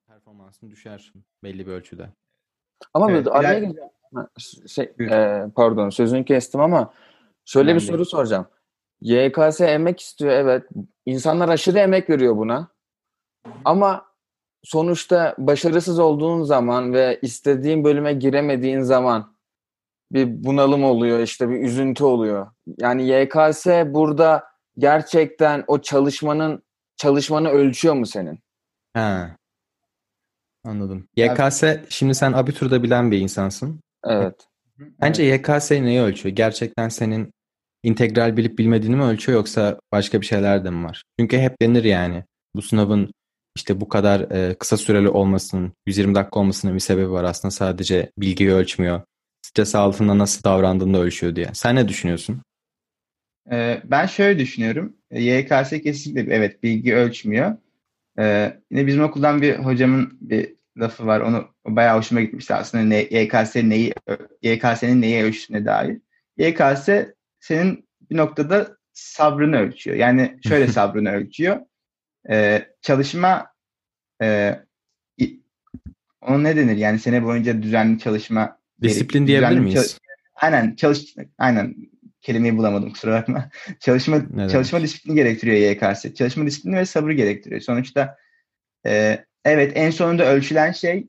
performansın düşer belli bir ölçüde. Ama Evet, araya gireceğim. Buyur. Pardon sözünü kestim ama şöyle bir Önemli değil. soru soracağım. YKS emek istiyor, evet. İnsanlar aşırı emek veriyor buna. Ama sonuçta başarısız olduğun zaman ve istediğin bölüme giremediğin zaman bir bunalım oluyor, işte bir üzüntü oluyor. Yani YKS burada gerçekten o çalışmanı ölçüyor mu senin? Ha, anladım. Ya, YKS, şimdi sen abiturda bilen bir insansın. Evet. Bence evet. YKS neyi ölçüyor? Gerçekten senin integral bilip bilmediğini mi ölçüyor, yoksa başka bir şeyler de mi var? Çünkü hep denir yani bu sınavın işte bu kadar kısa süreli olmasının, 120 dakika olmasının bir sebebi var. Aslında sadece bilgiyi ölçmüyor. Stres altında nasıl davrandığını da ölçüyor diye. Sen ne düşünüyorsun? Ben şöyle düşünüyorum. YKS kesinlikle evet bilgi ölçmüyor. Yine bizim okuldan bir hocamın bir lafı var. O bayağı hoşuma gitmişti aslında. YKS'nin neyi ölçtüğüne dair. YKS senin bir noktada sabrını ölçüyor. Yani şöyle sabrını ölçüyor. Çalışma e, ona ne denir? Yani sene boyunca düzenli çalışma Disiplin diyebilir miyiz? aynen kelimeyi bulamadım, kusura bakma. Çalışma Ne çalışma demek? disiplini gerektiriyor YKS. Çalışma disiplini ve sabır gerektiriyor. Sonuçta evet, en sonunda ölçülen şey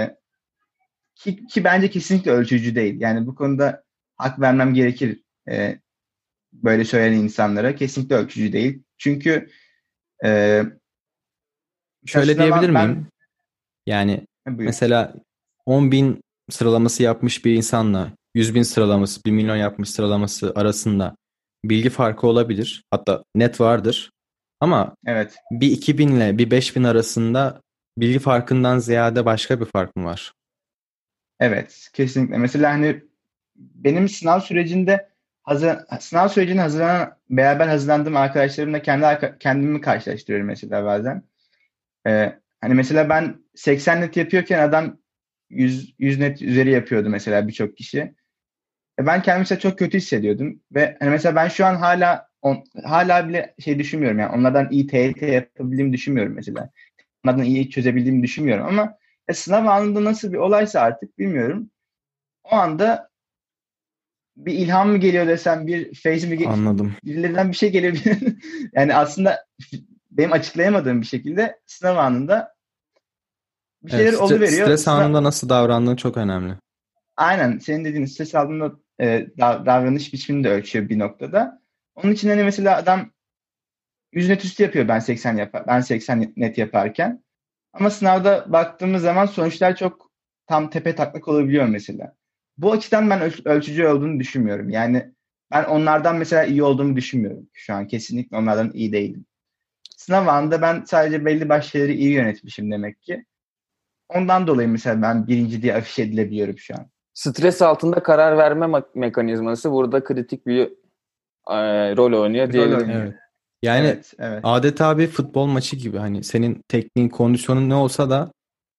ki bence kesinlikle ölçücü değil. Yani bu konuda hak vermem gerekir böyle söyleyen insanlara. Kesinlikle ölçücü değil. Çünkü e, mesela Şöyle diyebilir sınava miyim? Yani buyur. mesela 10.000 sıralaması yapmış bir insanla 100.000 sıralaması, 1 milyon yapmış sıralaması arasında bilgi farkı olabilir. Hatta net vardır. Ama Evet. bir 2.000 ile bir 5.000 arasında bilgi farkından ziyade başka bir fark mı var? Evet, kesinlikle. Mesela hani benim sınav sürecine beraber hazırlandığım arkadaşlarımla kendimi karşılaştırıyorum mesela bazen. Hani mesela ben 80 net yapıyorken adam 100 net üzeri yapıyordu mesela birçok kişi. Ben kendimi mesela çok kötü hissediyordum ve hani mesela ben şu an hala bile şey düşünmüyorum, yani onlardan iyi TYT yapabildiğimi düşünmüyorum mesela. Onlardan iyi çözebildiğimi düşünmüyorum ama sınav anında nasıl bir olaysa artık bilmiyorum. O anda bir ilham mı geliyor desem, bir feyz mi Anladım. birilerinden bir şey geliyor. Yani aslında benim açıklayamadığım bir şekilde sınav anında bir Evet, şeyler oluveriyor. stres anında nasıl davrandığın çok önemli. Aynen senin dediğin stres aldığında davranış biçimini de ölçüyor bir noktada. Onun için hani mesela adam 100 net üstü yapıyor ben 80 net yaparken. Ama sınavda baktığımız zaman sonuçlar çok tam tepe taklak olabiliyor mesela. Bu açıdan ben ölçücü olduğunu düşünmüyorum. Yani ben onlardan mesela iyi olduğumu düşünmüyorum. Şu an kesinlikle onlardan iyi değilim. Sınav anında ben sadece belli başlı şeyleri iyi yönetmişim demek ki. Ondan dolayı mesela ben birinci diye afiş edilebiliyorum şu an. Stres altında karar verme mekanizması burada kritik bir rol oynuyor Rol diyebilirim. oynuyor. Evet. Yani Evet, evet. adeta bir futbol maçı gibi, hani senin tekniğin, kondisyonun ne olsa da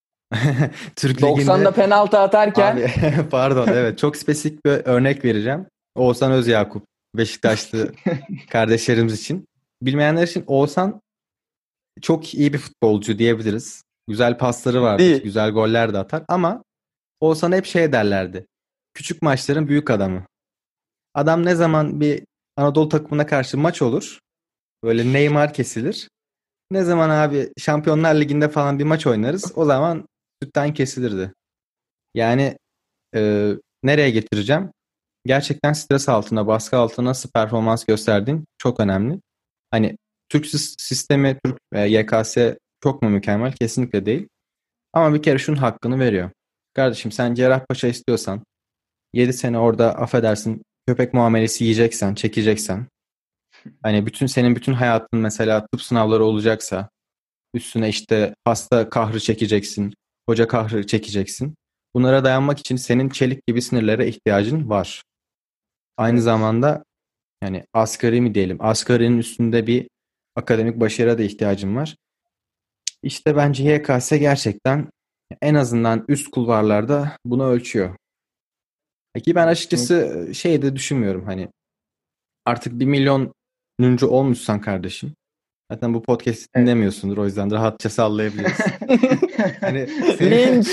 Türk Ligi'nde 90'da penaltı atarken abi pardon, evet, çok spesifik bir örnek vereceğim. Oğuzhan Özyakup, Beşiktaşlı kardeşlerimiz için. Bilmeyenler için Oğuzhan çok iyi bir futbolcu diyebiliriz. Güzel pasları vardır, değil. güzel goller de atar ama Oğuzhan'a hep şey derlerdi. Küçük maçların büyük adamı. Adam ne zaman bir Anadolu takımına karşı maç olur, böyle Neymar kesilir. Ne zaman abi Şampiyonlar Ligi'nde falan bir maç oynarız, o zaman sütten kesilirdi. Yani nereye getireceğim? Gerçekten stres altında, baskı altında nasıl performans gösterdiğin çok önemli. Hani Türk sistemi, Türk YKS çok mu mükemmel? Kesinlikle değil. Ama bir kere şunun hakkını veriyor. Kardeşim, sen Cerrahpaşa istiyorsan 7 sene orada, affedersin, köpek muamelesi yiyeceksen, çekeceksen, hani senin bütün hayatın mesela tıp sınavları olacaksa, üstüne işte hasta kahrı çekeceksin, hoca kahrı çekeceksin. Bunlara dayanmak için senin çelik gibi sinirlere ihtiyacın var. Aynı Evet. zamanda yani asgari mi diyelim, asgarinin üstünde bir akademik başarıya da ihtiyacın var. İşte bence YKS gerçekten en azından üst kulvarlarda bunu ölçüyor. Ki ben Kesinlikle. açıkçası şey de düşünmüyorum, hani artık 1 milyonuncu olmuşsan kardeşim, Zaten bu podcast'i Evet. dinlemiyorsundur, o yüzden de rahatça sallayabiliriz. Hani Linç!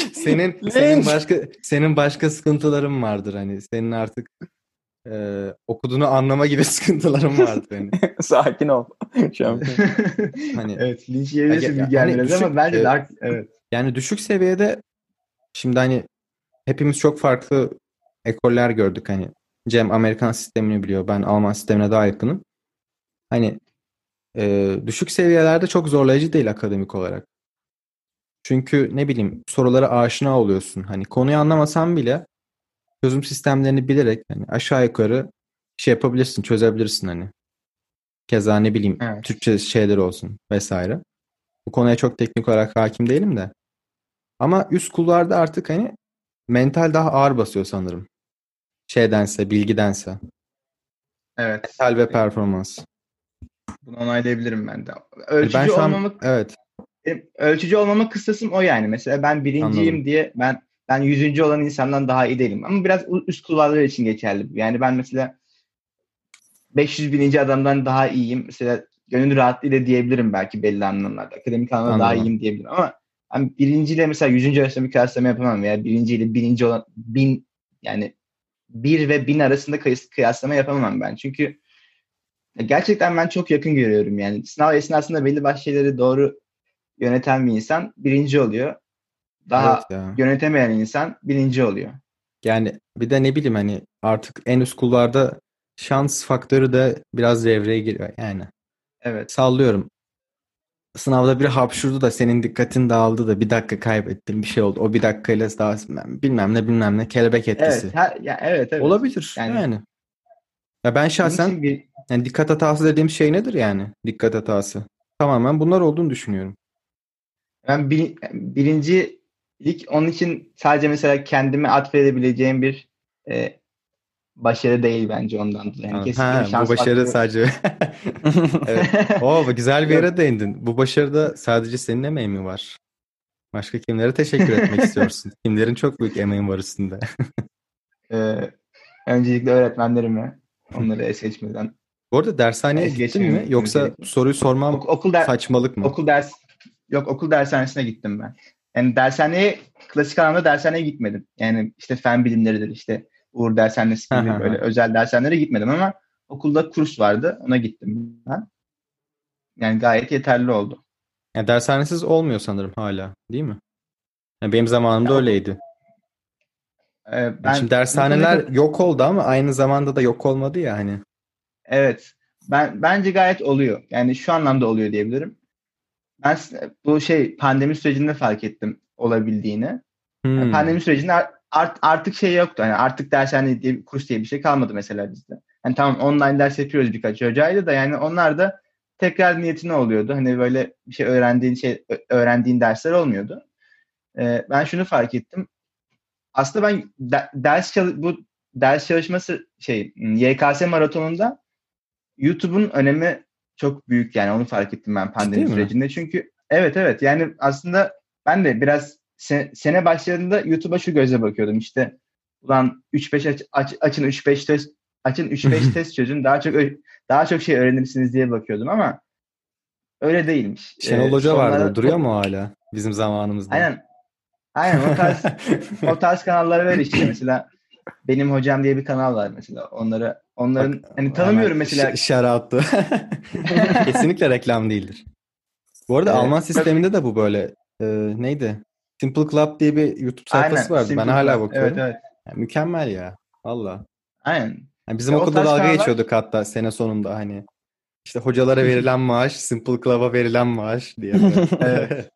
senin başka sıkıntıların vardır, hani senin artık okuduğunu anlama gibi sıkıntıların vardır hani. Sakin ol. Şampiyon. Hani Evet, linç yiyebilirsin bir hani yerlerde ama bence de evet. yani düşük seviyede, şimdi hani hepimiz çok farklı ekoller gördük hani. Cem Amerikan sistemini biliyor, ben Alman sistemine daha yakınım. Hani düşük seviyelerde çok zorlayıcı değil akademik olarak. Çünkü ne bileyim, sorulara aşina oluyorsun. Hani konuyu anlamasan bile çözüm sistemlerini bilerek hani aşağı yukarı şey yapabilirsin, çözebilirsin hani. Keza ne bileyim Evet. Türkçe şeyler olsun vesaire. Bu konuya çok teknik olarak hakim değilim de. Ama üst kulvarda artık hani mental daha ağır basıyor sanırım. Şeydense, bilgidense. Evet. Mental ve performans. Bunu onaylayabilirim ben de. Yani ben Ölçücü şu an olmamak evet ölçücü olmama kıstasım o yani. Mesela ben anladım. birinciyim diye ben 100. olan insandan daha iyi değilim. Ama biraz üst kulvarlar için geçerli. Yani ben mesela 500 bininci adamdan daha iyiyim. Mesela gönül rahatlığıyla diyebilirim belki belli anlamlarda. Akademik anlamda daha Anladım. iyiyim diyebilirim ama ben birinciyle mesela 100. arasında bir kıyaslama yapamam veya birinciyle birinci olan 1000, yani 1 ve 1000 arasında kıyaslama yapamam ben. Çünkü gerçekten ben çok yakın görüyorum yani. Sınav esnasında belli başlı şeyleri doğru yöneten bir insan birinci oluyor. Evet Daha ya. yönetemeyen insan birinci oluyor. Yani bir de ne bileyim hani artık en üst kulvarda şans faktörü de biraz devreye giriyor. Yani Evet. sallıyorum. Sınavda bir hapşurdu da senin dikkatin dağıldı da bir dakika kaybettin, bir şey oldu. O bir dakikayla daha bilmem ne kelebek Evet. etkisi. Evet. Olabilir Yani yani. Ya ben bunun şahsen için bir yani dikkat hatası dediğim şey nedir yani? Dikkat hatası. Tamamen bunlar olduğunu düşünüyorum. ben birincilik onun için sadece mesela kendime atfedebileceğim bir e, başarı değil bence ondan dolayı. Yani Anladım. kesinlikle bir Ha, bu şans başarı faktörü. sadece evet. O güzel bir Yok. yere değindin. Bu başarıda sadece senin emeğin mi var? Başka kimlere teşekkür etmek istiyorsun? Kimlerin çok büyük emeğin var üstünde? Ee, öncelikle öğretmenlerime onları es geçmeden Bu arada dershaneye es gittin mi? geçmememiz Yoksa gerekiyor. soruyu sormam Okul der saçmalık mı? okul ders yok okul dershanesine gittim ben. Yani dershaneye klasik anlamda dershaneye gitmedim. Yani işte fen bilimleridir işte Uğur Dershanesi Ha ha gibi ha. böyle özel dershanelere gitmedim ama okulda kurs vardı. Ona gittim ben. Yani gayet yeterli oldu. Yani dershanesiz olmuyor sanırım hala, değil mi? Yani benim Ya zamanımda okul öyleydi. Yani şimdi ben bu konuda dershaneler yok oldu ama aynı zamanda da yok olmadı ya hani. evet bence gayet oluyor. Yani şu anlamda oluyor diyebilirim. Ben bu pandemi sürecinde fark ettim olabildiğini. Yani Hmm. pandemi sürecinde artık şey yoktu. Yani artık dershane diye kurs diye bir şey kalmadı mesela bizde. Yani tamam online ders yapıyoruz birkaç hocayla da yani onlar da tekrar niyetine oluyordu. Hani böyle bir şey öğrendiğin dersler olmuyordu. Ben şunu fark ettim. Aslında ben bu ders çalışması YKS maratonunda YouTube'un önemi çok büyük yani onu fark ettim ben Ciddi pandemi mi? sürecinde. Çünkü evet yani aslında ben de biraz sene başlarında YouTube'a şu gözle bakıyordum işte ulan 3-5 açın 3-5 test açın 3-5 test çözün daha çok şey öğrenirsiniz diye bakıyordum ama öyle değilmiş. Şenol Hoca vardı, o Sonlara duruyor mu hala bizim zamanımızda? aynen aynen o tarz kanallar var işte mesela benim hocam diye bir kanal var mesela Bak onların hani hemen tanımıyorum mesela. shout out'tu. Kesinlikle reklam değildir. Bu arada Alman Çok sisteminde de bu böyle. Neydi? Simple Club diye bir YouTube sayfası aynen vardı. Ben Simple hala Club. Evet bakıyorum. evet. Yani mükemmel ya. Valla. Aynen. Yani bizim İşte o okulda tarz dalga kanallar geçiyorduk hatta sene sonunda hani. İşte hocalara verilen maaş, Simple Club'a verilen maaş diye böyle. evet.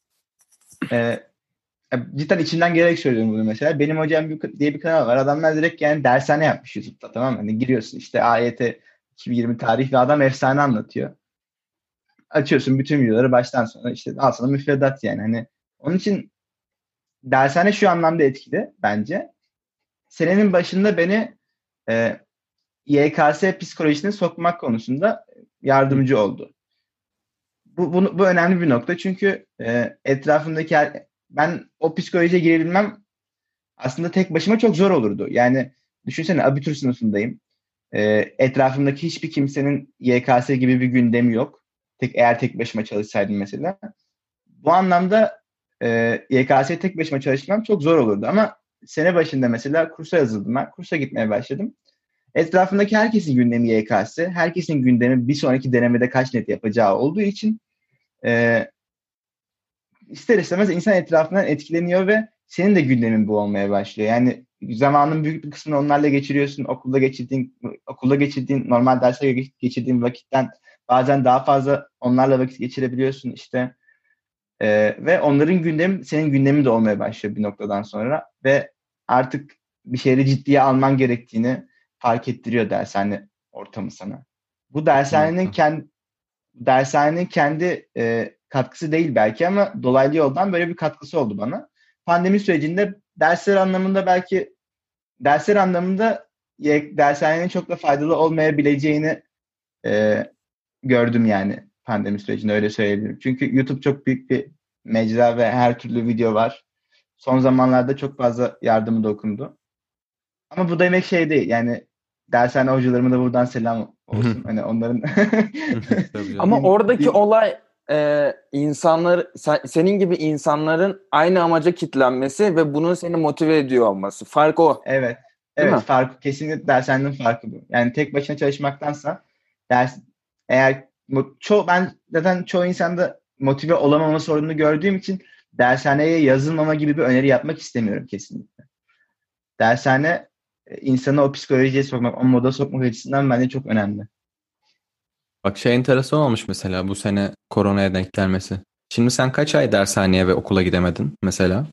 Ee, cidden içinden gelerek söylüyorum bunu mesela. Benim hocam diye bir kanal var. Adamlar direkt yani dershane yapmış YouTube'da tamam mı? Hani giriyorsun işte AYT 2020 tarih ve adam efsane anlatıyor. Açıyorsun bütün videoları baştan sona işte al sana müfredat yani. Hani onun için dershane şu anlamda etkili bence. Senenin başında beni e, YKS psikolojisine sokmak konusunda yardımcı oldu. Bu önemli bir nokta çünkü etrafımdaki ben o psikolojiye girebilmem aslında tek başıma çok zor olurdu. Yani düşünsene abitur sınıfındayım. E, etrafımdaki hiçbir kimsenin YKS gibi bir gündemi yok. Eğer tek başıma çalışsaydım mesela. Bu anlamda YKS'ye tek başıma çalışmam çok zor olurdu ama sene başında mesela kursa yazıldım ben. Kursa gitmeye başladım. Etrafındaki herkesin gündemi YKS. Herkesin gündemi bir sonraki denemede kaç net yapacağı olduğu için ister istemez insan etrafından etkileniyor ve senin de gündemin bu olmaya başlıyor. Yani zamanın büyük bir kısmını onlarla geçiriyorsun. Okulda geçirdiğin normal derse geçirdiğin vakitten bazen daha fazla onlarla vakit geçirebiliyorsun işte. Ve onların gündemi senin gündemin de olmaya başlıyor bir noktadan sonra ve artık bir şeyleri ciddiye alman gerektiğini fark ettiriyor dershane ortamı sana. Bu dershanenin kendi katkısı değil belki ama dolaylı yoldan böyle bir katkısı oldu bana. Pandemi sürecinde dersler anlamında dershanenin çok da faydalı olmayabileceğini gördüm yani pandemi sürecinde öyle söyleyebilirim. Çünkü YouTube çok büyük bir mecra ve her türlü video var. Son zamanlarda çok fazla yardımı dokundu. Ama bu demek şey değil. Yani dershane hocalarıma da buradan selam olsun. Hani onların ama oradaki olay senin gibi insanların aynı amaca kitlenmesi ve bunun seni motive ediyor olması. Fark o. Evet. Değil mi? Farkı kesinlikle dershanenin farkı bu. Yani tek başına çalışmaktansa ben zaten çoğu insanda motive olamama sorununu gördüğüm için dershaneye yazılmama gibi bir öneri yapmak istemiyorum kesinlikle. Dershane insanı o psikolojiye sokmak, o moda sokmak açısından bence çok önemli. Bak şey enteresan olmuş mesela bu sene koronaya denk gelmesi. Şimdi sen kaç ay dershaneye ve okula gidemedin mesela?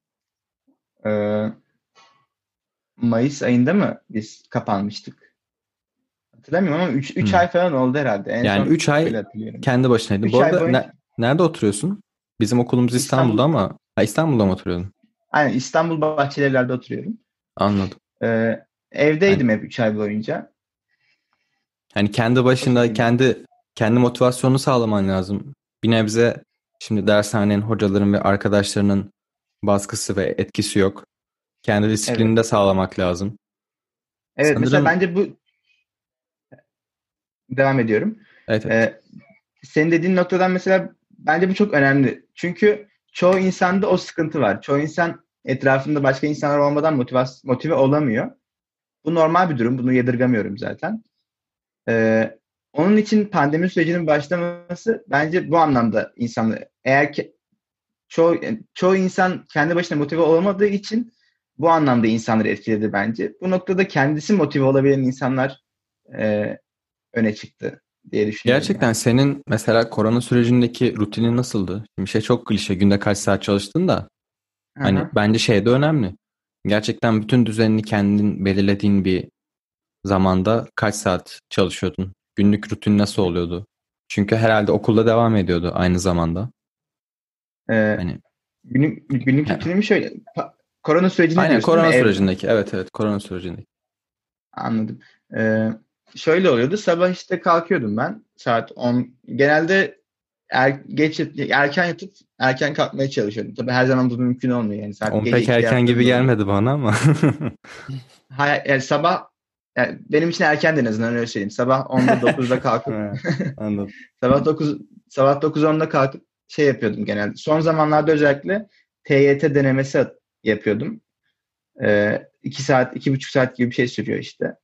Mayıs ayında mı biz kapanmıştık? Hatırlamıyorum ama 3 ay falan oldu herhalde. En yani son 3 ay öyle hatırlıyorum. kendi başınaydın. 3 Bu ay arada boyunca nerede oturuyorsun? Bizim okulumuz İstanbul'da ama İstanbul'da mı oturuyordun? aynen İstanbul Bahçelievler'de oturuyorum. Anladım. Evdeydim hep 3 ay boyunca. Hani kendi başında kendi motivasyonunu sağlaman lazım. Bir nebze şimdi dershanenin, hocaların ve arkadaşlarının baskısı ve etkisi yok. Kendi disiplinini de sağlamak lazım. Evet, mesela Sanırım bence bu devam ediyorum. evet. Senin dediğin noktadan mesela bence bu çok önemli. Çünkü çoğu insanda o sıkıntı var. Çoğu insan etrafında başka insanlar olmadan motive olamıyor. Bu normal bir durum. Bunu yadırgamıyorum zaten. Onun için pandemi sürecinin başlaması bence bu anlamda insanlar eğer ki çoğu insan kendi başına motive olamadığı için bu anlamda insanları etkiledi bence. Bu noktada kendisi motive olabilen insanlar öne çıktı diye düşünüyorum. Gerçekten yani. senin mesela korona sürecindeki rutinin nasıldı? Şimdi şey çok klişe. Günde kaç saat çalıştın da hani bence şey de önemli. Gerçekten bütün düzenini kendin belirlediğin bir zamanda kaç saat çalışıyordun? Günlük rutin nasıl oluyordu? Çünkü herhalde okulda devam ediyordu aynı zamanda. Hani Günlük rutinimi şöyle korona sürecinde aynen diyorsun değil korona mi? sürecindeki. Evet korona sürecindeki. Anladım. Şöyle oluyordu. Sabah işte kalkıyordum ben. Saat 10. Genelde erken yatıp erken kalkmaya çalışıyordum. Tabii her zaman bu mümkün olmuyor. Yani saat On gece pek 2'de erken yattığım gibi da oluyor. gelmedi bana ama. Yani sabah benim için erken en azından öyle söyleyeyim. Sabah 10'da 9'da kalkıp Anladım. sabah 9-10'da kalkıp şey yapıyordum genelde. Son zamanlarda özellikle TYT denemesi yapıyordum. 2 saat, 2,5 saat gibi bir şey sürüyor işte.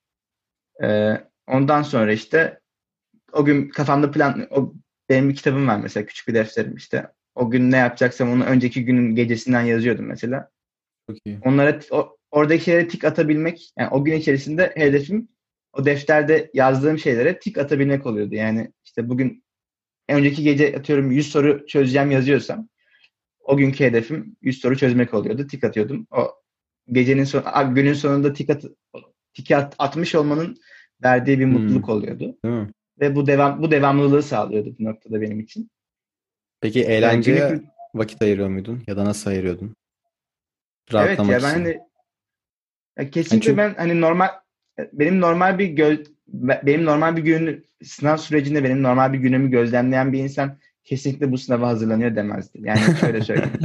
Ondan sonra işte o gün kafamda benim bir kitabım var mesela, küçük bir defterim işte. O gün ne yapacaksam onu önceki günün gecesinden yazıyordum mesela. Çok iyi. Oradaki şeylere tik atabilmek, yani o gün içerisinde hedefim o defterde yazdığım şeylere tik atabilmek oluyordu. Yani işte bugün önceki gece atıyorum 100 soru çözeceğim yazıyorsam o günkü hedefim 100 soru çözmek oluyordu. Tik atıyordum. O günün sonunda atmış olmanın verdiği bir mutluluk oluyordu. Değil mi? Ve bu devamlılığı sağlıyordu bu noktada benim için. Peki Günlük eğlenceye vakit ayırıyor muydun? Ya da nasıl ayırıyordun? evet Rahatlamak ya ben için. Yani kesinlikle çünkü ben hani benim normal benim normal bir gün sınav sürecinde benim normal bir günümü gözlemleyen bir insan kesinlikle bu sınava hazırlanıyor demezdi. Yani şöyle söyleyeyim.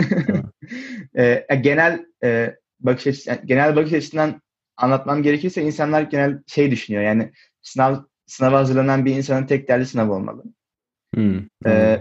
Genel bakış açısından anlatmam gerekirse insanlar genel şey düşünüyor. Yani sınava hazırlanan bir insanın tek derdi sınav olmalı. Anladım. Ee,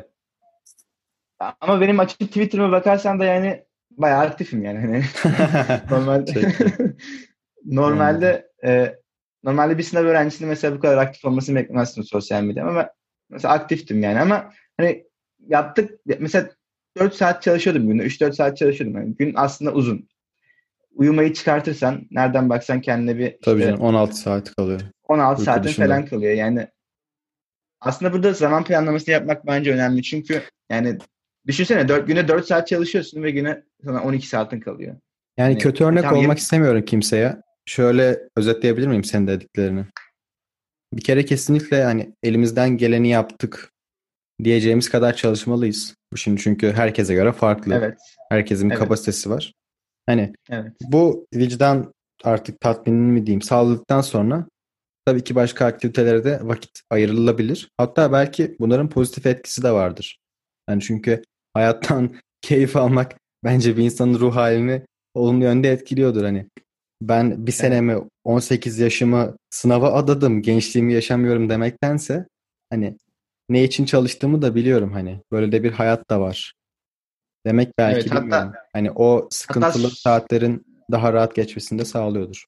ama benim açık Twitter'ıma bakarsan da yani bayağı aktifim yani. Hani normal Çok iyi. Anladım. normalde normalde bir sınav öğrencisinin mesela bu kadar aktif olmasını beklemezsin sosyal medyada ama ben mesela aktiftim yani ama hani yaptık mesela 4 saat çalışıyordum günde 3-4 saat çalışıyordum. Yani gün aslında uzun. Uyumayı çıkartırsan nereden baksan kendine bir Tabii işte canım 16 saat kalıyor 16 uyku saatin dışında. falan kalıyor. Yani aslında burada zaman planlaması yapmak bence önemli. Çünkü yani düşünsene günde 4 saat çalışıyorsun ve güne sana 12 saatin kalıyor. Yani Hani kötü örnek tamam olmak istemiyorum kimseye. Şöyle özetleyebilir miyim senin dediklerini? Bir kere kesinlikle hani elimizden geleni yaptık diyeceğimiz kadar çalışmalıyız. Bu şimdi çünkü herkese göre farklı. evet, Herkesin bir evet, kapasitesi var. Hani evet. bu vicdan artık tatminini mi diyeyim sağladıktan sonra tabii ki başka aktivitelere de vakit ayrılabilir. Hatta belki bunların pozitif etkisi de vardır. Yani çünkü hayattan keyif almak bence bir insanın ruh halini olumlu yönde etkiliyordur. Hani ben bir Evet. senemi 18 yaşımı sınava adadım, gençliğimi yaşamıyorum demektense hani ne için çalıştığımı da biliyorum hani. Böyle de bir hayat da var. Demek Evet. belki Hatta bilmiyorum. Hani o hatta sıkıntılı saatlerin daha rahat geçmesini de sağlıyordur.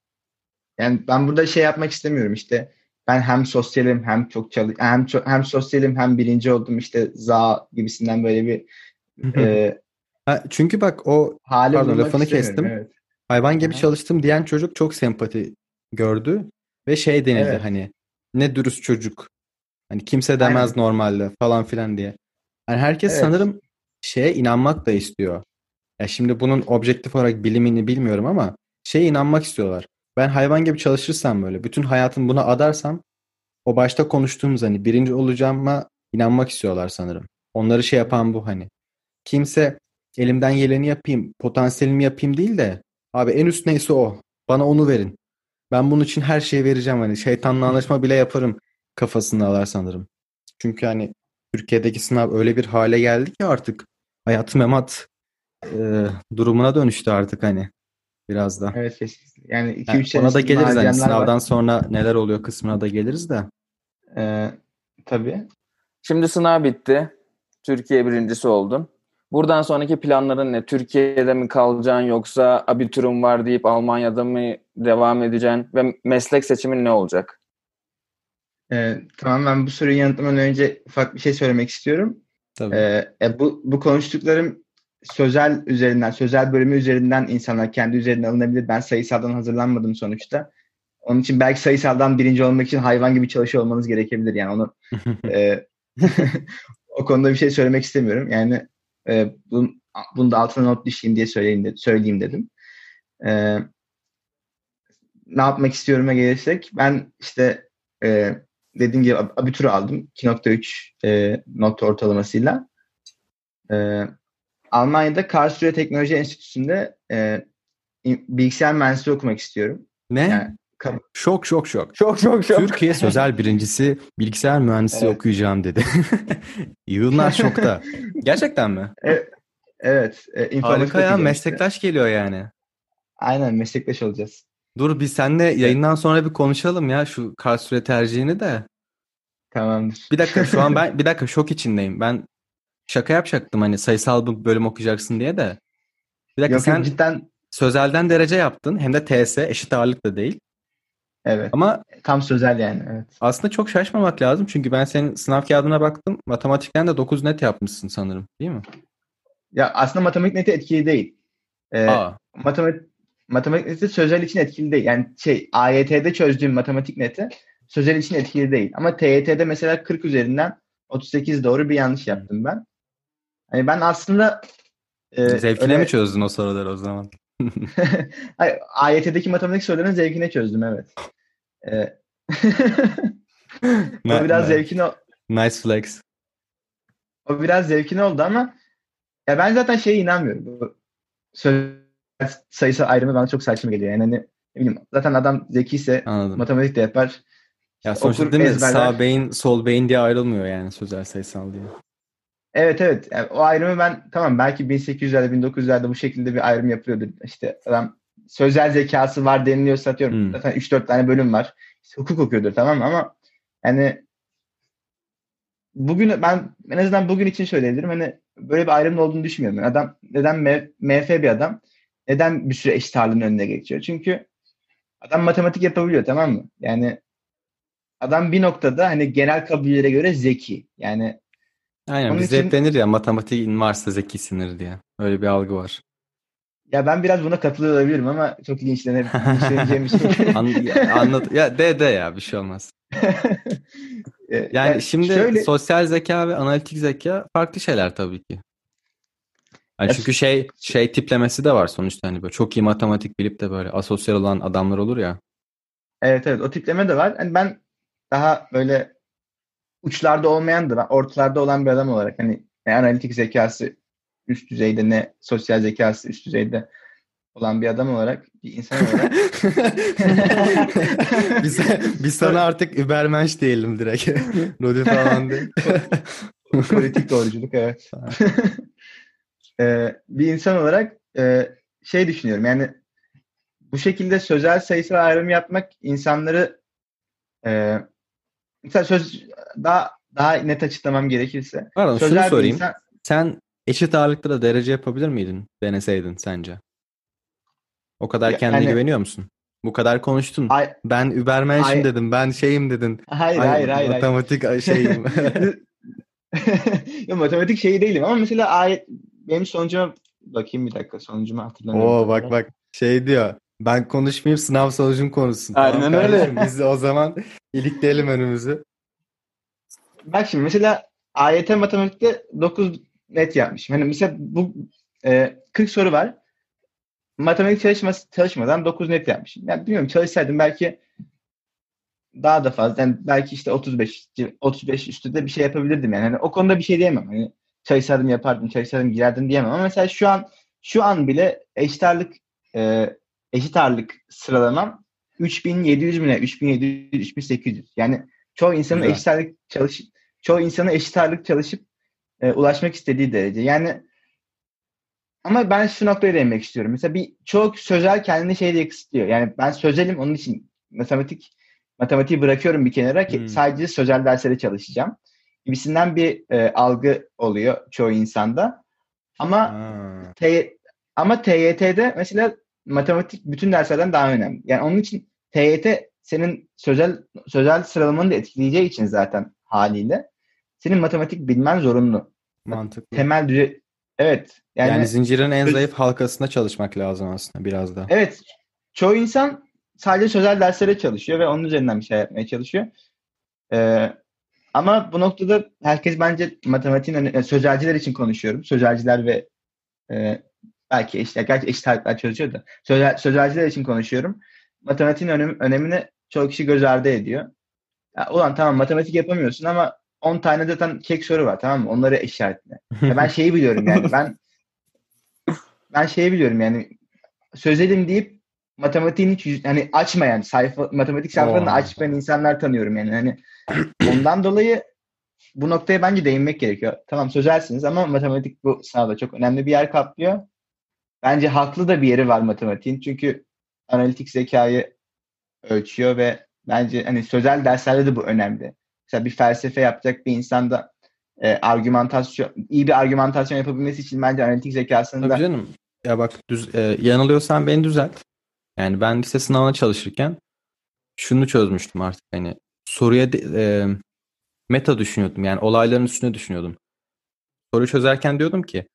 yani ben burada şey yapmak istemiyorum işte ben hem sosyalim hem çok hem sosyalim hem birinci oldum işte za gibisinden böyle bir e, Çünkü bak o hale pardon bulunmak lafını istemiyorum. kestim. Evet. Hayvan gibi Aha. çalıştım diyen çocuk çok sempati gördü ve şey denildi Evet. hani ne dürüst çocuk. Hani kimse demez Aynen. normalde falan filan diye. Hani herkes Evet. sanırım şeye inanmak da istiyor. Ya şimdi bunun objektif olarak bilimini bilmiyorum ama şeye inanmak istiyorlar. Ben hayvan gibi çalışırsam böyle bütün hayatımı buna adarsam o başta konuştuğumuz hani birinci olacağıma inanmak istiyorlar sanırım. Onları şey yapan bu hani. Kimse elimden geleni yapayım, potansiyelimi yapayım değil de abi en üst neyse o. Bana onu verin. Ben bunun için her şeyi vereceğim hani şeytanla anlaşma bile yaparım kafasını alır sanırım. Çünkü hani Türkiye'deki sınav öyle bir hale geldi ki artık hayat memat durumuna dönüştü artık hani biraz da. Evet. Kesinlikle. Yani iki Yani üç ona da senesini buna geliriz hani harcayanlar var. sınavdan sonra neler oluyor kısmına da geliriz de. Ee, tabii. Şimdi sınav bitti. Türkiye birincisi oldun. Buradan sonraki planların ne? Türkiye'de mi kalacaksın yoksa abiturum var deyip Almanya'da mı devam edeceksin? Ve meslek seçimin ne olacak? Tamam ben bu soruyu yanıtlamadan önce ufak bir şey söylemek istiyorum. Tabii. Bu konuştuklarım sözel bölümü üzerinden insanlar kendi üzerine alınabilir. Ben sayısaldan hazırlanmadım sonuçta. Onun için belki sayısaldan birinci olmak için hayvan gibi çalışıyor olmanız gerekebilir. Yani onu e, o konuda bir şey söylemek istemiyorum. Yani bunu da altına not düşeyim diye söyleyeyim dedim. E, ne yapmak istiyorum'a gelirsek ben işte e, dediğim gibi abitur aldım 2,3 not ortalamasıyla. E, Almanya'da Karlsruhe Teknoloji Enstitüsü'nde bilgisayar mühendisliği okumak istiyorum. Ne? Yani Şok şok şok. Çok çok çok. Türkiye sözel birincisi bilgisayar mühendisliği evet. okuyacağım dedi. Yığınlar şokta. Gerçekten mi? Evet, evet, informatik Harika ya okuyacağım işte. meslektaş geliyor yani. Aynen meslektaş olacağız. Dur biz seninle Evet, yayından sonra bir konuşalım ya şu Karlsruhe tercihini de. tamamdır. Bir dakika şu an ben bir dakika şok içindeyim. Ben şaka yapacaktım hani sayısal bir bölüm okuyacaksın diye de. Bir dakika Yok yok sen cidden sözelden derece yaptın hem de TS eşit ağırlık da değil. evet. Ama Tam sözel yani evet. aslında çok şaşmamak lazım çünkü ben senin sınav kağıdına baktım. Matematikten de 9 net yapmışsın sanırım, değil mi? Ya aslında matematik neti etkili değil. E, Aa. matematik neti sözel için etkili değil. Yani AYT'de çözdüğüm matematik neti sözel için etkili değil. Ama TYT'de mesela 40 üzerinden 38 doğru bir yanlış Hmm. yaptım ben. Hani ben aslında Zevkine mi öyle çözdün o soruları o zaman? Hayır, AYT'deki matematik sorularının zevkine çözdüm evet. E, o Na- biraz na- zevkine Nice flex. o biraz zevkine oldu ama ya ben zaten şeye inanmıyorum. Bu sözel sayısı ayrımı bana çok saçma geliyor. Yani hani, ne bileyim, zaten adam zekiyse Anladım. matematik de yapar. Ya İşte sonuçta okur değil mi? ezberler. Sağ beyin, sol beyin diye ayrılmıyor yani sözel sayısal diye. Evet evet. Yani o ayrımı ben tamam belki 1800'lerde 1900'lerde bu şekilde bir ayrım yapılıyordur. İşte adam sözel zekası var deniliyorsa atıyorum. Hmm. Zaten 3-4 tane bölüm var. İşte hukuk okuyordur tamam mı? Ama yani bugün ben en azından bugün için söyleyebilirim. Hani böyle bir ayrımın olduğunu düşünmüyorum. Yani adam neden MF bir adam neden bir süre eşit ağırlığın önüne geçiyor? Çünkü adam matematik yapabiliyor, tamam mı? Yani adam bir noktada hani genel kabulleri göre zeki. Yani Aynen, onun bize hep için denir ya, matematiğin varsa zekisindir diye. Öyle bir algı var. ya ben biraz buna katılıyor olabilirim ama çok linçleneceğim bir şey. Anlat ya, de ya, bir şey olmaz. Yani Yani şimdi şöyle sosyal zeka ve analitik zeka farklı şeyler tabii ki. Yani ya, çünkü şey tiplemesi de var sonuçta, hani böyle çok iyi matematik bilip de böyle asosyal olan adamlar olur ya. evet o tipleme de var. Hani ben daha böyle uçlarda olmayan da ben ortalarda olan bir adam olarak hani ne analitik zekası üst düzeyde ne sosyal zekası üst düzeyde olan bir adam olarak, bir insan olarak Biz, biz sana artık Übermensch diyelim direkt. Rodi falan değil. politik doğruculuk, evet. Bir insan olarak şey düşünüyorum yani bu şekilde sözel sayısal ayrım yapmak insanları e, mesela daha net açıklamam gerekirse Pardon, şunu sözel bir sorayım. insan. Sen eşit ağırlıkta da derece yapabilir miydin deneseydin sence? O kadar kendine Yani güveniyor musun? Bu kadar konuştun. ay, Ben Übermensch'im ay, dedin. Ben şeyim dedin. hayır Ay, hayır hayır hayır. matematik şeyim. Ya, matematik şeyi değilim ama mesela benim sonucuma bakayım bir dakika, sonucumu hatırlamıyorum Oo, tam bak olarak. bak, şey diyor. Ben konuşmayayım, sınav sonucum konuşsun. Tamam Aynen öyle. kardeşim, biz de o zaman ilikleyelim önümüzü. Bak şimdi mesela AYT matematikte 9 net yapmışım. Hani mesela bu 40 soru var. Matematik çalışmadan 9 net yapmışım. Yani bilmiyorum, çalışsaydım belki daha da fazla. Yani belki işte 35 üstü de bir şey yapabilirdim yani. Hani o konuda bir şey diyemem. Hani çalışsaydım yapardım, çalışsaydım girerdim diyemem. Ama mesela şu an bile e, eşit ağırlık sıralamam 3700 mi ne? 3700, 3800. Yani çoğu insanın Güzel. eşit ağırlık çoğu insanın eşit ağırlık çalışıp ulaşmak istediği derece. Yani ama ben şu noktaya değinmek istiyorum. Mesela çok sözel kendini şey diye kısıtlıyor. Yani ben sözelim, onun için matematiği bırakıyorum bir kenara ki Hmm. sadece sözel derslere çalışacağım gibisinden bir algı oluyor çoğu insanda. Ama Ha. TYT'de mesela matematik bütün derslerden daha önemli. Yani onun için TYT senin sözel sıralamanı da etkileyeceği için zaten haliyle senin matematik bilmen zorunlu. Mantıklı. Temel düzey, evet Yani yani zincirin en zayıf söz- halkasında çalışmak lazım aslında biraz da. evet, çoğu insan sadece sözel derslere çalışıyor ve onun üzerinden bir şey yapmaya çalışıyor. Ee, Ama bu noktada herkes bence matematiğin sözelciler için konuşuyorum. Sözelciler ve belki gerçi eşit ağırlıklar çalışıyor da sözelciler için konuşuyorum. Matematiğin önemini çoğu kişi göz ardı ediyor. Ya, ulan tamam matematik yapamıyorsun ama 10 tane zaten kek soru var, tamam mı? Onları işaretle. Ya ben şeyi biliyorum yani. Ben şeyi biliyorum yani, sözelim deyip matematiğin hani açmayan matematik sayfalarını Oha. açmayan insanlar tanıyorum yani. Hani ondan dolayı bu noktaya bence değinmek gerekiyor. Tamam sözelsiniz ama matematik bu sınavda çok önemli bir yer kaplıyor. Bence haklı da bir yeri var matematiğin. Çünkü analitik zekayı ölçüyor ve bence hani sözel derslerde de bu önemli. Mesela bir felsefe yapacak bir insanda iyi bir argümantasyon yapabilmesi için bence analitik zekasının Tabii da. canım. Ya bak, yanılıyorsan beni düzelt. Yani ben lise sınavına çalışırken şunu çözmüştüm artık. Hani soruya meta düşünüyordum. Yani olayların üstüne düşünüyordum. Soruyu çözerken diyordum ki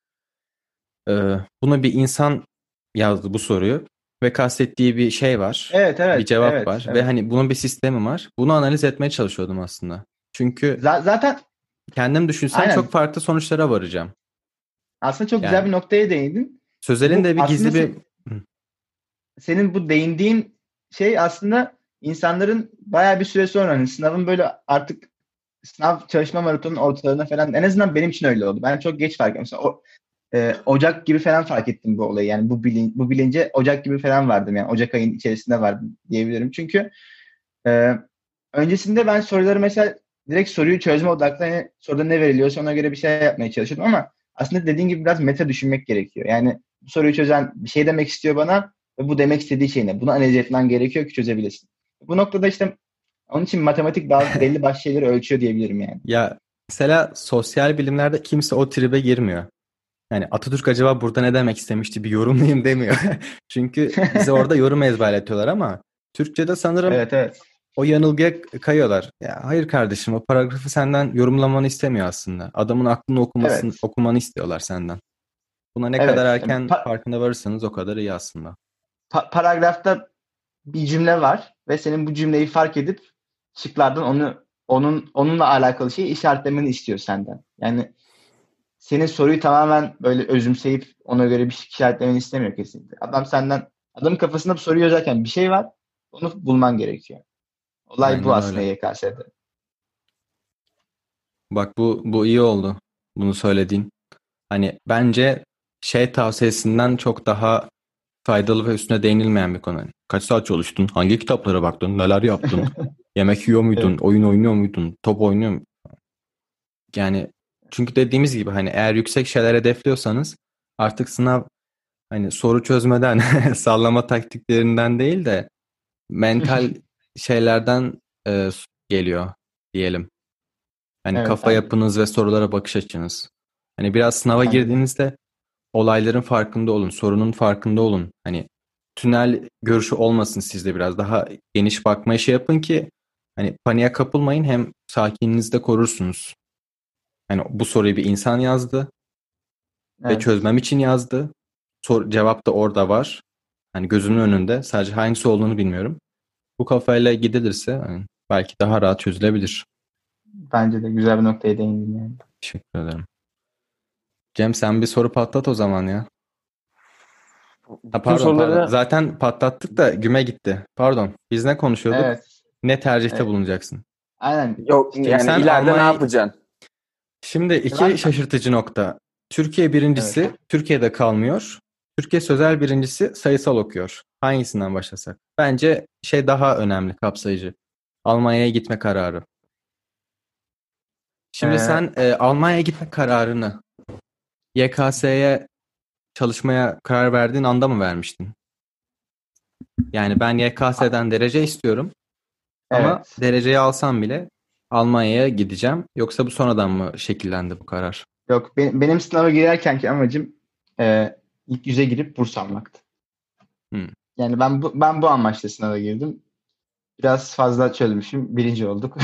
buna bir insan yazdı bu soruyu ve kastettiği bir şey var. Evet Bir evet cevap evet var ve evet. hani bunun bir sistemi var. Bunu analiz etmeye çalışıyordum aslında. Çünkü Zaten kendim düşünsem çok aynen. farklı sonuçlara varacağım. Aslında çok güzel Yani bir noktaya değindin. sözelin Bu de bir aslında gizli bir... Hı. senin bu değindiğin şey aslında insanların bayağı bir süre sonra hani sınavın böyle artık sınav çalışma maratonunun ortalarına falan, en azından benim için öyle oldu. Ben çok geç fark ettim. Mesela Ocak gibi falan fark ettim bu olayı. Yani bu bilince Ocak gibi falan vardım yani. Ocak ayının içerisinde vardım diyebilirim. Çünkü e, öncesinde ben soruları mesela direkt soruyu çözme odaklı, hani soruda ne veriliyorsa ona göre bir şey yapmaya çalışıyordum ama aslında dediğin gibi biraz meta düşünmek gerekiyor. Yani bu soruyu çözen bir şey demek istiyor bana ve bu demek istediği şey ne? Bunu analiz etmen gerekiyor ki çözebilesin. Bu noktada işte onun için matematik belli başlı şeyleri ölçüyor diyebilirim yani. Ya Mesela sosyal bilimlerde kimse o tribe girmiyor. Yani Atatürk acaba burada ne demek istemişti bir yorumlayayım demiyor. Çünkü bize orada yorum ezberletiyorlar ama Türkçe'de sanırım Evet, evet. o yanılgıya kayıyorlar. Ya hayır kardeşim, o paragrafı senden yorumlamanı istemiyor aslında. Adamın aklını Evet. okumanı istiyorlar senden. Buna ne kadar Evet. erken farkına varırsanız o kadar iyi aslında. Paragrafta bir cümle var ve senin bu cümleyi fark edip şıklardan onunla alakalı şeyi işaretlemeni istiyor senden. Yani senin soruyu tamamen böyle özümseyip ona göre bir şey işaretlemeni istemiyor kesinlikle. Adamın kafasında bu soruyu yazarken bir şey var. Onu bulman gerekiyor. Olay bu Aynen aslında öyle. YKS'de. Bak bu iyi oldu. Bunu söylediğin. Hani bence şey tavsiyesinden çok daha faydalı ve üstüne değinilmeyen bir konu. Hani kaç saat çalıştın? Hangi kitaplara baktın? Neler yaptın? Yemek yiyor muydun? Evet. Oyun oynuyor muydun? Top oynuyor muydun? Yani çünkü dediğimiz gibi hani eğer yüksek şeyler hedefliyorsanız artık sınav hani soru çözmeden sallama taktiklerinden değil de mental şeylerden geliyor diyelim. Hani Evet, kafa bence de. yapınız ve sorulara bakış açınız. Hani biraz sınava Bence de. girdiğinizde olayların farkında olun, sorunun farkında olun. Hani tünel görüşü olmasın sizde, biraz daha geniş bakmaya şey yapın ki hani paniğe kapılmayın, hem sakinliğinizi de korursunuz. Hani bu soruyu bir insan yazdı ve Evet. çözmem için yazdı. Cevap da orada var. Hani gözümün önünde. Sadece hangisi olduğunu bilmiyorum. Bu kafayla gidilirse hani belki daha rahat çözülebilir. Bence de güzel bir noktaya değindin yani. Teşekkür ederim. Cem, sen bir soru patlat o zaman ya. Ha, Bütün pardon. soruları Zaten patlattık da güme gitti. Pardon. Biz ne konuşuyorduk? Evet. Ne tercihte Evet. bulunacaksın? Aynen. yok İşte yani Sen ileride ne Almanya... yapacaksın? Şimdi iki ben şaşırtıcı nokta. Türkiye evet. birincisi Türkiye'de kalmıyor. Türkiye sözel birincisi sayısal okuyor. Hangisinden başlasak? Bence şey daha önemli, kapsayıcı. Almanya'ya gitme kararı. Şimdi Ee, sen Almanya'ya gitme kararını YKS'ye çalışmaya karar verdiğin anda mı vermiştin? Yani ben a- YKS'den derece istiyorum ama evet. dereceyi alsam bile Almanya'ya gideceğim. Yoksa bu sonradan mı şekillendi bu karar? Yok, benim sınava girerkenki amacım ilk yüze girip burs almaktı. Hmm. Yani ben bu amaçla sınava girdim. Biraz fazla çözmüşüm. Birinci olduk.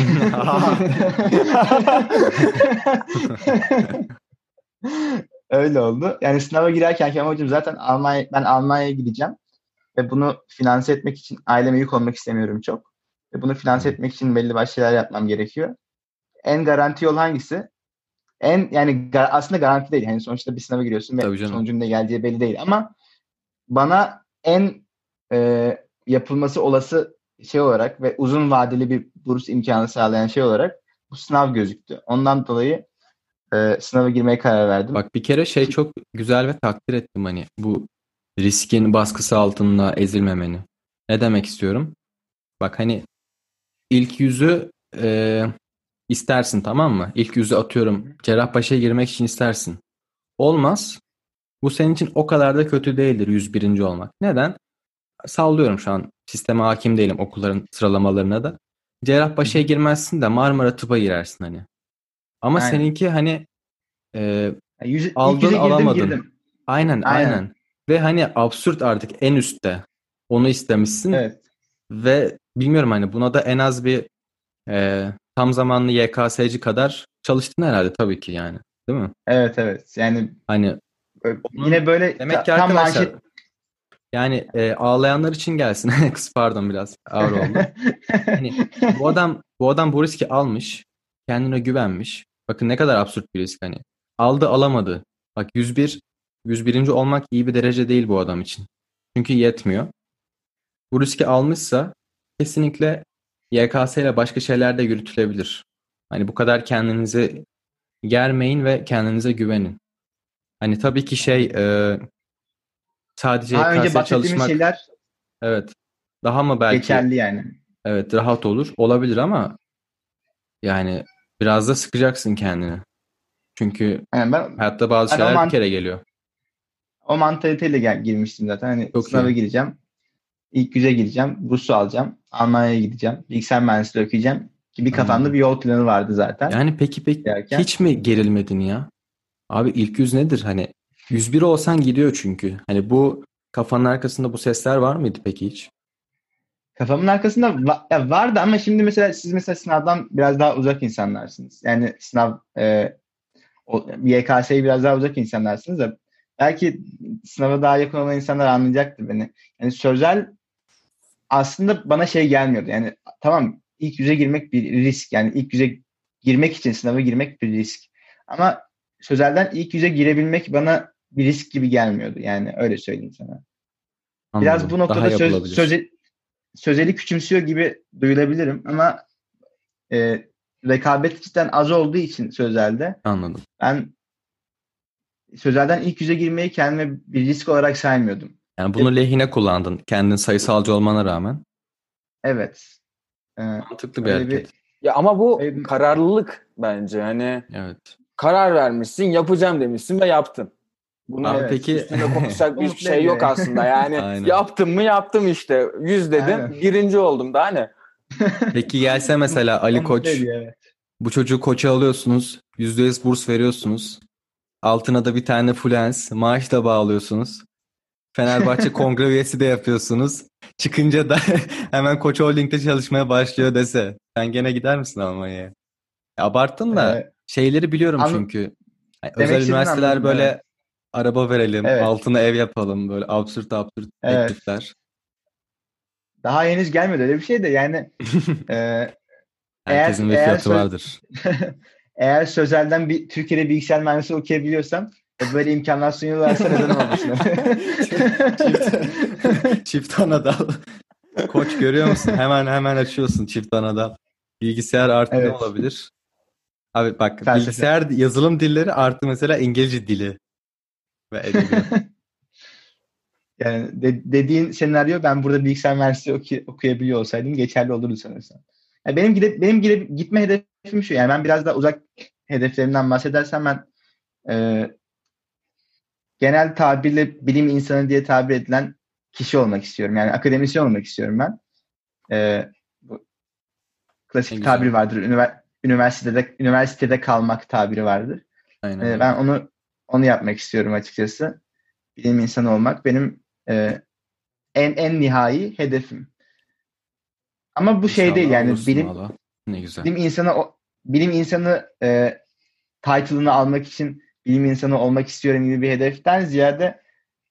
Öyle oldu. Yani sınava girerkenki amacım zaten ben Almanya'ya gideceğim ve bunu finanse etmek için aileme yük olmak istemiyorum çok. Ve bunu finanse Hmm. etmek için belli başlı şeyler yapmam gerekiyor. En garanti yol hangisi? Aslında garanti değil. Hani sonuçta bir sınava giriyorsun ve Tabii canım. sonucun ne geleceği belli değil. Ama bana en yapılması olası şey olarak ve uzun vadeli bir burs imkanı sağlayan şey olarak bu sınav gözüktü. Ondan dolayı sınava girmeye karar verdim. Bak, bir kere şey Ki, çok güzel ve takdir ettim, hani bu riskin baskısı altında ezilmemeni. Ne demek istiyorum? Bak hani ilk yüzü istersin, tamam mı? İlk yüzü atıyorum Cerrahpaşa'ya girmek için istersin. Olmaz. Bu senin için o kadar da kötü değildir 101. olmak. Neden? Sallıyorum, şu an sisteme hakim değilim, okulların sıralamalarına da. hı Cerrahpaşa'ya hı, girmezsin de Marmara Tıp'a girersin hani. Ama aynen. seninki hani e, Yani ilk aldın yüze girdim alamadın. girdim. Aynen Aynen. aynen. Ve hani absürt, artık en üstte. Onu istemişsin Evet. ve bilmiyorum, hani buna da en az bir tam zamanlı YKS'ci kadar çalıştın herhalde, tabii ki yani. Değil mi? Evet, evet. Yani Hani yine onun böyle demek ki tam arkadaşlar, manşet. yani ağlayanlar için gelsin. Pardon, biraz ağır oldu. Hani bu adam bu riski almış. Kendine güvenmiş. Bakın ne kadar absürt bir risk hani. Aldı alamadı. Bak 101. olmak iyi bir derece değil bu adam için. Çünkü yetmiyor. Bu riski almışsa kesinlikle YKS ile başka şeyler de yürütülebilir. Hani bu kadar kendinizi germeyin ve kendinize güvenin. Hani tabii ki sadece Daha önce YKS bahsettiğimiz çalışmak, şeyler evet, daha mı belki, geçerli yani. evet, rahat olur. Olabilir ama yani biraz da sıkacaksın kendini. Çünkü Yani ben hayatta bazı ben o şeyler bir man kere geliyor. o mantaliteyle girmiştim zaten. Hani Çok sınava iyi. gireceğim. İlk yüze gireceğim. Burs'u alacağım. Almanya'ya gideceğim. Bilgisayar mühendisliği okuyacağım. Ki kafamda Anladım. bir yol planı vardı zaten Yani peki derken. hiç mi gerilmedin ya? Abi ilk yüz nedir? Hani 101 olsan gidiyor çünkü. Hani bu kafanın arkasında bu sesler var mıydı peki hiç? Kafamın arkasında ya vardı ama şimdi mesela siz mesela sınavdan biraz daha uzak insanlarsınız. Yani YKS'ye biraz daha uzak insanlarsınız da belki sınava daha yakın olan insanlar anlayacaktır beni. Yani sözel aslında bana şey gelmiyordu. Yani tamam, ilk yüze girmek bir risk. Yani ilk yüze girmek için sınava girmek bir risk. Ama sözelden ilk yüze girebilmek bana bir risk gibi gelmiyordu. Yani öyle söyleyeyim sana. Biraz bu Anladım. Daha noktada yapılabilir. sözeli küçümsüyor gibi duyulabilirim ama e, rekabet cidden az olduğu için sözelde Anladım. ben sözelden ilk yüze girmeyi kendime bir risk olarak saymıyordum. Yani E, bunu lehine kullandın. Kendin sayısalcı olmana rağmen. evet. E, Mantıklı bir öyle bir hareket. Ya ama bu öyle bir- kararlılık bence. Hani Evet. karar vermişsin, yapacağım demişsin ve yaptın. Abi Bunun evet. peki üstünde konuşacak O bir mutlu şey ediyor yok yani. aslında. Yani aynen. yaptım mı yaptım işte. 100 dedim, Aynen. birinci oldum. Daha ne? Peki gelse mesela O Ali mutlu Koç, ediyor, evet. bu çocuğu koça alıyorsunuz. %100 burs veriyorsunuz. Altına da bir tane fluens. Maaş da bağlıyorsunuz. Fenerbahçe kongre üyesi de yapıyorsunuz. Çıkınca da hemen Koç Holding'de çalışmaya başlıyor dese. Sen gene gider misin Almanya'ya? Ya abarttın da E, şeyleri biliyorum an, çünkü. Yani demek özel istediğini üniversiteler anladım, evet. böyle araba verelim, Evet. altına ev yapalım, böyle absürt absürt Evet. teklifler. Daha henüz gelmedi öyle bir şey de yani e, eğer Herkesin bir eğer fiyatı söz vardır. eğer sözelden bir Türkiye'de bilgisayar mühendisi okuyabiliyorsam ve böyle imkanlar sunuyorlarsa neden olmasın? Çift, çift anadal. Koç görüyor musun? Hemen açıyorsun çift anadal. Bilgisayar artı ne Evet. olabilir? Abi bak, Felsefe. bilgisayar yazılım dilleri artı mesela İngilizce dili ve edebiyat. Yani dediğin senaryo ben burada bilgisayar mühendisliği okuyabiliyor olsaydım geçerli olurdu sanırsam. Yani gitme hedefim şu. Yani ben biraz daha uzak hedeflerimden bahsedersem ben e, genel tabirle bilim insanı diye tabir edilen kişi olmak istiyorum. Yani akademisyen olmak istiyorum ben. Bu Ne klasik tabir güzel. vardır. Üniversitede kalmak tabiri vardır. Aynen öyle. Ben onu yapmak istiyorum açıkçası. Bilim insanı olmak benim en nihai hedefim. Ama bu şey değil İnşallah yani olursun valla. Ne güzel. bilim insanı bilim insanı title'ını almak için bilim insanı olmak istiyorum gibi bir hedeften ziyade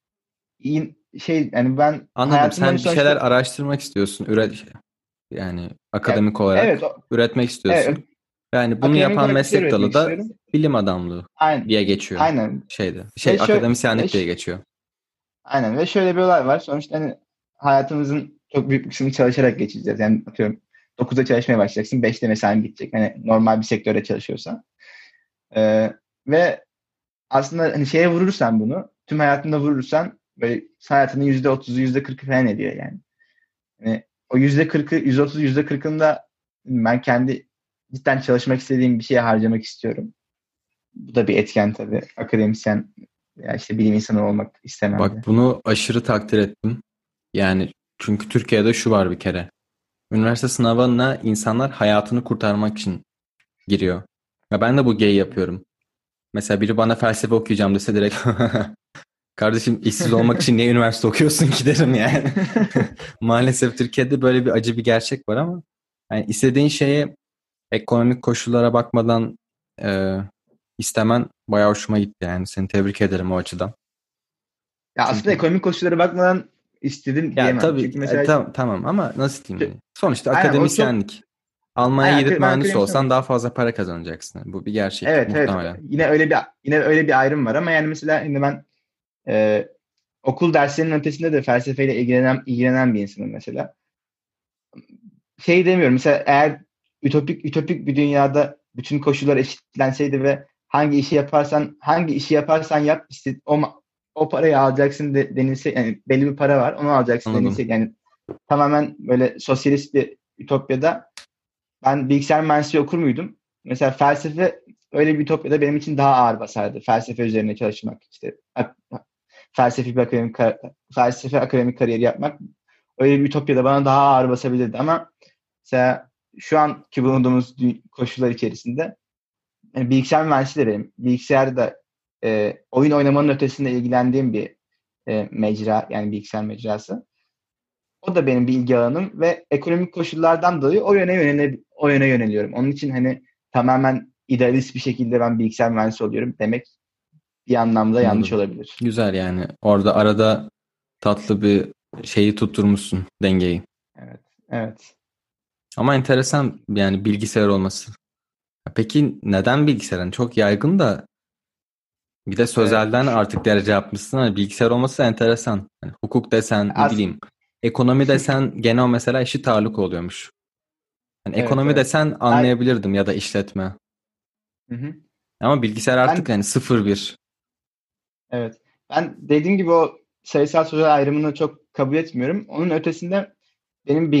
yani ben Anladım. hayatım boyunca Sen bir şeyler sonuçta araştırmak istiyorsun. Yani ya, akademik olarak evet üretmek istiyorsun. evet, Yani bunu akademik yapan olarak bir şey meslek öğretmek dalı da istiyorum. bilim adamlığı Aynen. diye geçiyor Aynen. şeyde. Ve Akademisyenlik diye geçiyor. aynen ve şöyle bir olay var. Sonuçta hani hayatımızın çok büyük bir kısmını çalışarak geçireceğiz. Yani atıyorum 9'da çalışmaya başlayacaksın, 5'te mesain bitecek. Hani normal bir sektörde çalışıyorsan. Ve aslında hani şeye vurursan bunu, tüm hayatında vurursan böyle hayatının %30'u %40'ı falan ediyor yani. Yani o %40'ı, %30'u %40'ında ben kendi cidden çalışmak istediğim bir şeye harcamak istiyorum. Bu da bir etken tabii. Akademisyen ya işte bilim insanı olmak istememde. Bak, bunu aşırı takdir ettim. Yani çünkü Türkiye'de şu var bir kere. Üniversite sınavına insanlar hayatını kurtarmak için giriyor. Ya ben de bu geyi yapıyorum. Mesela biri bana felsefe okuyacağım dese direkt kardeşim, işsiz olmak için niye üniversite okuyorsun ki derim yani. Maalesef Türkiye'de böyle bir acı bir gerçek var ama yani istediğin şeye ekonomik koşullara bakmadan e, istemen bayağı hoşuma gitti yani. Seni tebrik ederim o açıdan. Ya aslında Çünkü ekonomik koşullara bakmadan istedim ya diyemem. tabii Çünkü mesela tamam ama nasıl diyeyim yani. Sonuçta aynen o çok akademisyenlik. Almanya'ya gidip ben mühendis akademisyen olsan olmak daha istedim. fazla para kazanacaksın. Bu bir gerçek Evet. muhtemelen. Yine öyle bir ayrım var ama yani mesela şimdi ben e, okul derslerinin ötesinde de felsefeyle ilgilenen bir insanım mesela. Şey demiyorum mesela eğer ütopik bir dünyada bütün koşullar eşitlenseydi ve hangi işi yaparsan yap işte o parayı alacaksın denilse yani belli bir para var onu alacaksın Anladım. denilse yani tamamen böyle sosyalist bir ütopyada ben bilgisayar mühendisliği okur muydum? Mesela felsefe öyle bir ütopyada benim için daha ağır basardı. Felsefe üzerine çalışmak işte felsefi bir akademik felsefe akademik kariyeri yapmak öyle bir ütopyada bana daha ağır basabilirdi ama mesela şu anki bulunduğumuz koşullar içerisinde yani bilgisayar mühendisliği de benim. Bilgisayarda oyun oynamanın ötesinde ilgilendiğim bir mecra, yani bilgisayar mecrası. O da benim bir ilgi alanım ve ekonomik koşullardan dolayı o yöne yöneliyorum. Onun için hani tamamen idealist bir şekilde ben bilgisayar mühendisi oluyorum demek bir anlamda yanlış Anladım. olabilir. Güzel yani. Orada arada tatlı bir şeyi tutturmuşsun, dengeyi. Evet. Evet. Ama enteresan yani bilgisayar olması. Peki neden bilgisayar? Yani çok yaygın da bir de sözelden artık derece yapmışsın. Hani bilgisayar olması enteresan. Yani hukuk desen, ne As bileyim. Ekonomi desen gene o mesela eşit ağırlık oluyormuş. Yani evet, ekonomi evet. desen anlayabilirdim ya da işletme. Hı hı. Ama bilgisayar artık Ben yani 0-1. evet. Ben dediğim gibi o sayısal sözel ayrımını çok kabul etmiyorum. Onun ötesinde benim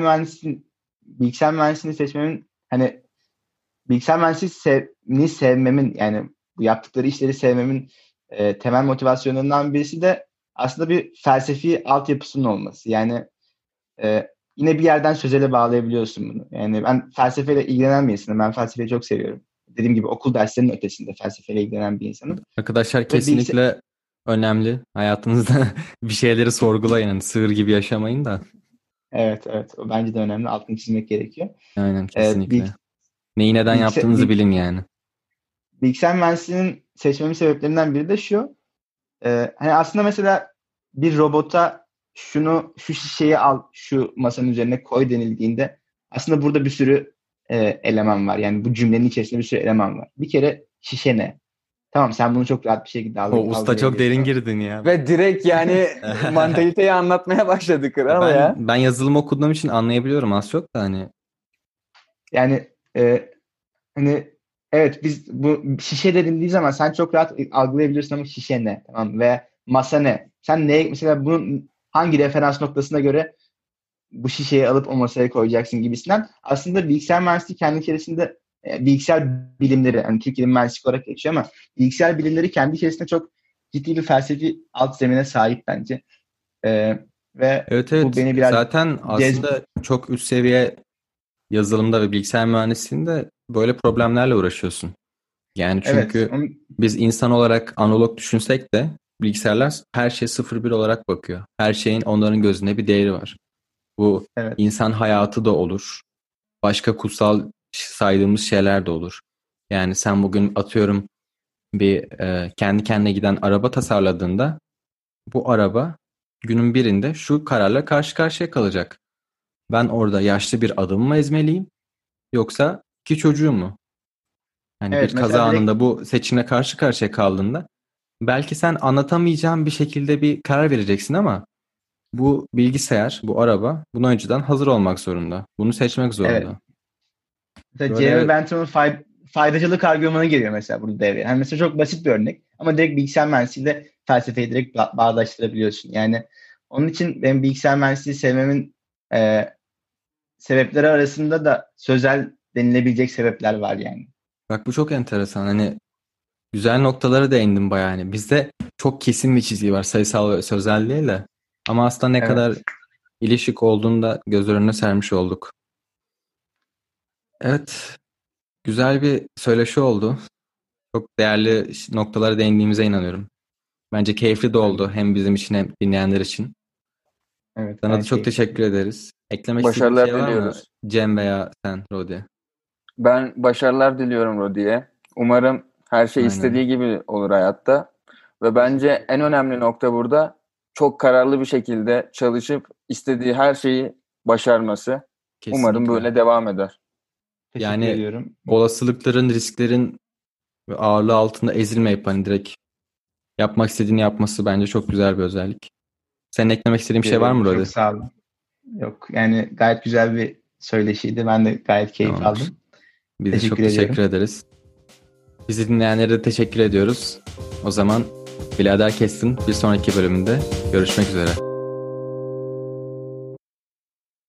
bilgisayar mühendisliğini seçmemin, hani bilgisayar mühendisliğini sevmemin, yani bu yaptıkları işleri sevmemin temel motivasyonlarından birisi de aslında bir felsefi altyapısının olması. Yani yine bir yerden sözele bağlayabiliyorsun bunu. Yani ben felsefeyle ilgilenen bir insanım. Ben felsefeyi çok seviyorum. Dediğim gibi okul derslerinin ötesinde felsefeyle ilgilenen bir insanım. Arkadaşlar Ve bilgisayar kesinlikle önemli. Hayatınızda bir şeyleri sorgulayın. Yani sığır gibi yaşamayın da. evet, evet, o bence de önemli. Altını çizmek gerekiyor. Aynen E, bilg, kesinlikle. Neyi neden bilgisayar, yaptığınızı bilin yani. bilgisayar mühendisliğinin seçmemin sebeplerinden biri de şu. Hani aslında mesela bir robota şu şişeyi al, şu masanın üzerine koy denildiğinde aslında burada bir sürü eleman var. Yani bu cümlenin içerisinde bir sürü eleman var. Bir kere şişe ne? Tamam, sen bunu çok rahat bir şekilde O usta çok algılayabilirsin derin ama girdin ya. Ve direkt yani mantaliteyi anlatmaya başladı kral ya. Ben yazılım okuduğum için anlayabiliyorum az çok da hani. yani hani evet, biz bu şişe denildiği zaman sen çok rahat algılayabilirsin ama şişe ne? Tamam, ve masa ne? Sen ne mesela, bunun hangi referans noktasına göre bu şişeyi alıp o masaya koyacaksın gibisinden. Aslında bilgisayar mühendisliği kendi içerisinde bilgisayar bilimleri, yani Türkiye'nin mühendislik olarak geçiyor ama bilgisayar bilimleri kendi içerisinde çok ciddi bir felsefi alt zemine sahip bence. E, ve Evet, bu evet. beni biraz Zaten aslında çok üst seviye yazılımda ve bilgisayar mühendisliğinde böyle problemlerle uğraşıyorsun. Yani evet, çünkü biz insan olarak analog düşünsek de bilgisayarlar her şey 0-1 olarak bakıyor. Her şeyin onların gözünde bir değeri var. Bu evet, insan hayatı da olur. Başka kutsal saydığımız şeyler de olur. Yani sen bugün atıyorum bir kendi kendine giden araba tasarladığında bu araba günün birinde şu kararla karşı karşıya kalacak. Ben orada yaşlı bir adamı mı ezmeliyim yoksa iki çocuğu mu? Yani bir evet, kaza mesela direkt anında bu seçimle karşı karşıya kaldığında belki sen anlatamayacağın bir şekilde bir karar vereceksin ama bu bilgisayar, bu araba buna önceden hazır olmak zorunda. Bunu seçmek evet, zorunda. mesela Jeremy Böyle Bentham'ın faydacılık argümanı geliyor mesela burada devreye. Yani mesela çok basit bir örnek ama direkt bilgisayar mühendisliğiyle felsefeyi direkt bağdaştırabiliyorsun. Yani onun için benim bilgisayar mühendisliği sevmemin e, sebepleri arasında da sözel denilebilecek sebepler var yani. bak bu çok enteresan. Hani güzel noktalara değindim bayağı. Hani bizde çok kesin bir çizgi var sayısal ve sözel değil de. Ama aslında ne kadar Evet. ilişik olduğunu da göz önüne sermiş olduk. Evet, güzel bir söyleşi oldu. Çok değerli noktalara değindiğimize inanıyorum. Bence keyifli de Ben oldu de. hem bizim için hem dinleyenler için. Evet, Sana da gayet çok keyifli teşekkür oldu. ederiz. Eklemek istediğin bir Başarılar şey var mı diliyoruz. Cem veya sen Rodi? Ben başarılar diliyorum Rodi'ye. Umarım her şey Aynen. istediği gibi olur hayatta. Ve Teşekkür bence en ederim. önemli nokta burada çok kararlı bir şekilde çalışıp istediği her şeyi başarması. Umarım Kesinlikle. böyle devam eder. Teşekkür Yani ediyorum. olasılıkların, risklerin ve ağırlığı altında ezilmeyip hani direkt yapmak istediğini yapması bence çok güzel bir özellik. Senin eklemek istediğin bir Teşekkür şey var ederim. mı Çok Rodi? sağ olun. Yok, yani gayet güzel bir söyleşiydi. Ben de gayet keyif Tamamdır. aldım. Biz de çok Teşekkür teşekkür ediyorum. ederiz. Bizi dinleyenlere de teşekkür ediyoruz. O zaman Birader Kestin bir sonraki bölümünde görüşmek üzere.